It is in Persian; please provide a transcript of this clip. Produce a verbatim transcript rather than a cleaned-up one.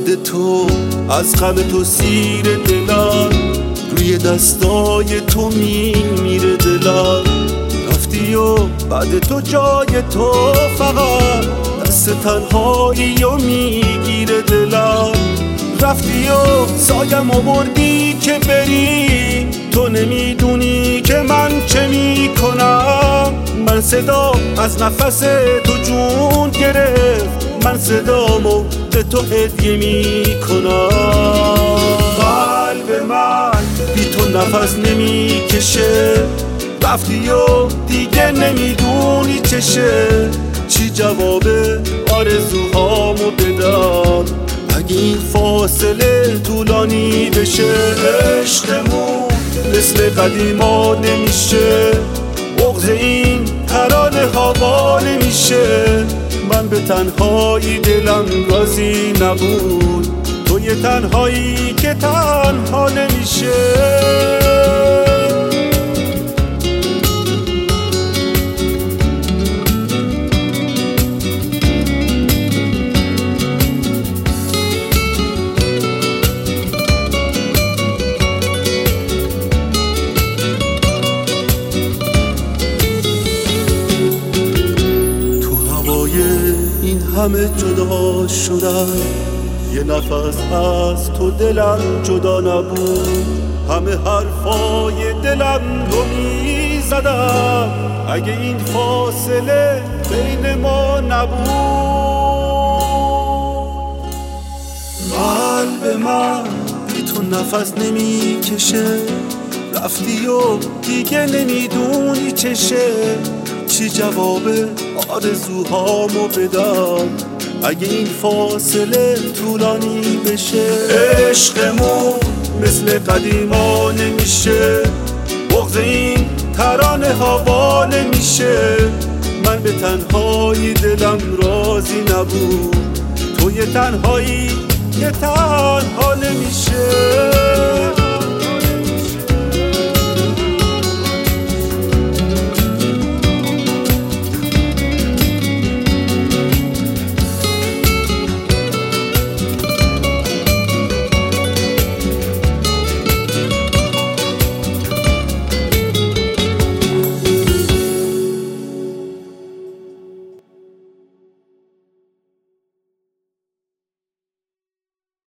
یاد تو از غم تو سیر دلم، روی دستای تو میمیره دلم. رفتی و بعد تو جای تو فقط دست تنهایی و میگیره دلم. رفتی و سایم آوردی که بری، تو نمیدونی که من چه میکنم. من صدا از نفس تو جون گرفت، من صدامو به تو هدیه میکنم. قلب من بی تو نفس نمیکشه، رفتی و دیگه نمیدونی چشه. چی جواب آرزوهامو بدم اگه این فاصله طولانی بشه؟ عشقمون مثل قدیما نمیشه، بغض این ترانه هوا نمیشه. من به تنهایی دلم راضی نبود، توی تنهایی که تنها نمیشه. این همه جدا شدن، یه نفس از تو دلم جدا نبود. همه حرفای دلم رو می زدم اگه این فاصله بین ما نبود. قلب من بی تو نفس نمی کشه، رفتی و دیگه نمیدونی چشه. چی جواب آرزوهامو بدم اگه این فاصله طولانی بشه؟ عشقمون مثل قدیما نمیشه، بغض این ترانه هوا نمیشه. من به تنهایی دلم راضی نبود، توی تنهایی که تنها نمیشه.